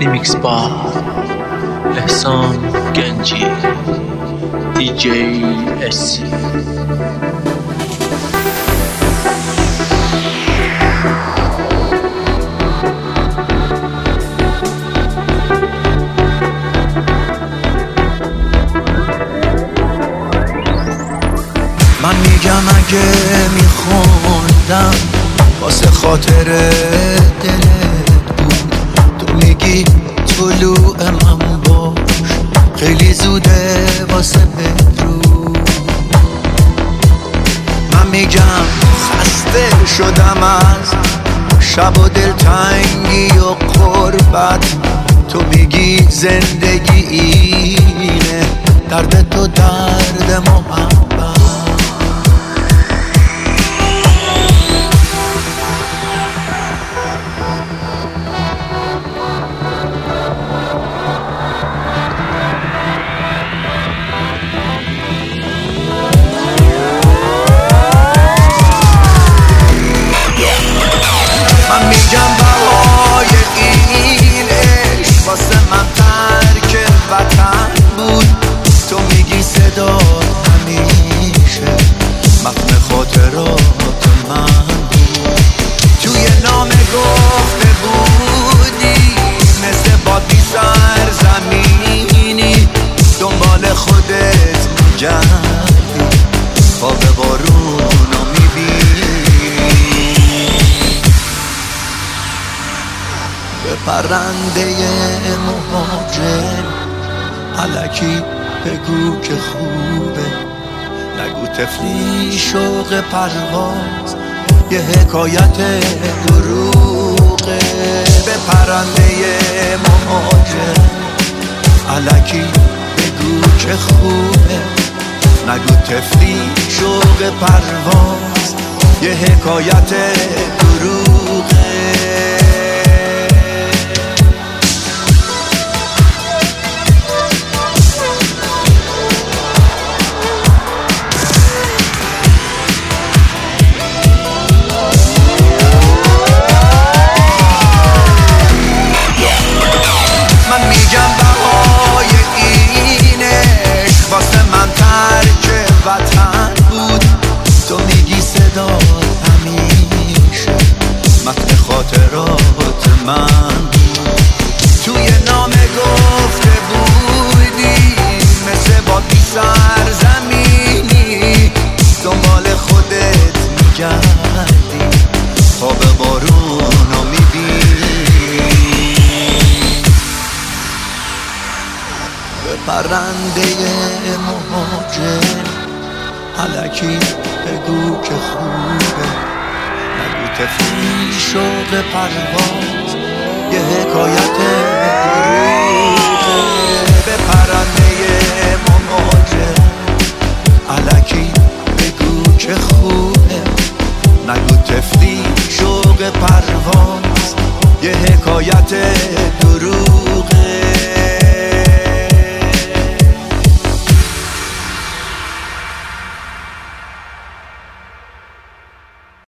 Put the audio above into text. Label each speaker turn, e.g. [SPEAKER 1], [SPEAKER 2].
[SPEAKER 1] ریمیکس با احسان گنجی دیجی اسی.
[SPEAKER 2] من میگم اگه میخوندم واسه خاطر دلت بود، تو میگی طلوع من باش خیلی زوده واسه بدرود. من میگم خسته شدم از شب و دلتنگی و غربت، تو میگی زندگی اینه درد تو درد محبت. من میگم بهای این عشق واسه من ترک وطن بود، تو میگی صدا همیشه متن خاطرات من بود. توی نامه گفته بودی مثل بادی سرزمینی دنبال خودت میگردی، خواب بارونو میبینی. به پرنده مهاجر الکی بگو که خوبه، نگو طفلی شوق پرواز یه حکایت دروغه. به پرنده مهاجر الکی بگو که خوبه، نگو طفلی شوق پرواز یه حکایت دروغه. من میگم بهای این عشق واسه من ترک وطن بود، تو میگی صدا همیشه متن خاطرات من بود. توی نامه گفته بودی مثل بادی سرزمینی دنبال خودت میگردی، خواب بارونو میبینی. به پرنده مهاجر الکی بگو که خوبه، نگو طفلی شوق پرواز یه حکایت دروغه. به پرنده مهاجر الکی بگو که خوبه، نگو طفلی شوق پرواز یه حکایت